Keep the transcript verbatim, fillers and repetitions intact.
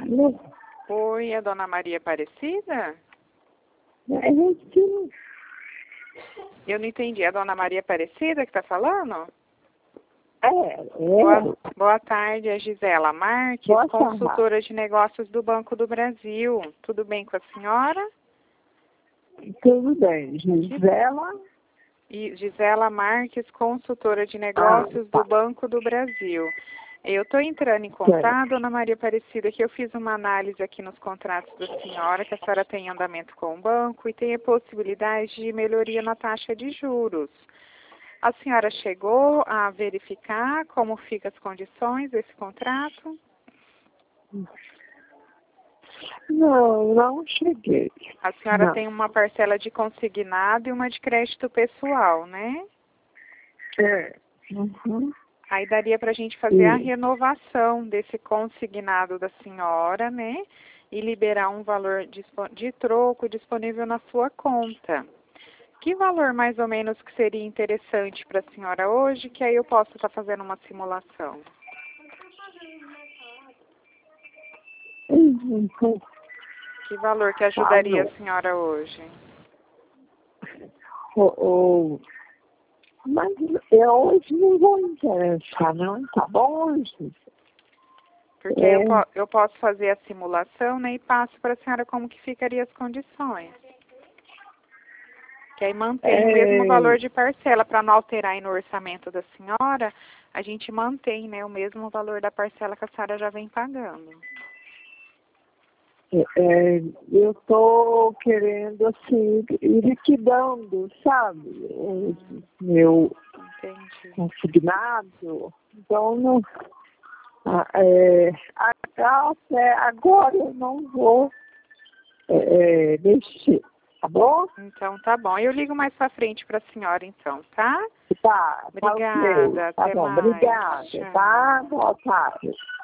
Alô? Oi, é Dona Maria Aparecida? É isso. Eu não entendi. É a Dona Maria Aparecida que está falando? É, Boa, é. boa tarde, é Gisela Marques, Boa consultora de negócios do Banco do Brasil. Tudo bem com a senhora? Tudo bem. Gisela? E Gisela Marques, consultora de negócios Ah, tá. do Banco do Brasil. Eu estou entrando em contato, Dona Maria Aparecida, que eu fiz uma análise aqui nos contratos da senhora, que a senhora tem andamento com o banco e tem a possibilidade de melhoria na taxa de juros. A senhora chegou a verificar como ficam as condições desse contrato? Não, não cheguei. A senhora Não. tem uma parcela de consignado e uma de crédito pessoal, né? É. Uhum. Aí daria para a gente fazer a Sim. renovação desse consignado da senhora, né? E liberar um valor de troco disponível na sua conta. Que valor mais ou menos que seria interessante para a senhora hoje, que aí eu posso estar fazendo uma simulação? Uhum. Que valor que Tá ajudaria bom. a senhora hoje? Oh, oh. Mas eu hoje não vou interessar, não, tá bom, Gisela? Porque É. eu, po eu posso fazer a simulação, né, e passo para a senhora como que ficaria as condições. Que aí mantém o mesmo É. valor de parcela, para não alterar aí no orçamento da senhora, a gente mantém, né, o mesmo valor da parcela que a senhora já vem pagando. É, eu tô querendo, assim, ir liquidando, sabe? Esse meu Entendi. consignado. Então, não, ah, é, até agora eu não vou é, mexer, tá bom? Então tá bom. Eu ligo mais pra frente pra senhora então, tá? Tá, tá ok. Obrigada, Tá até bom, mais. obrigada, Tchau. tá? Boa tarde.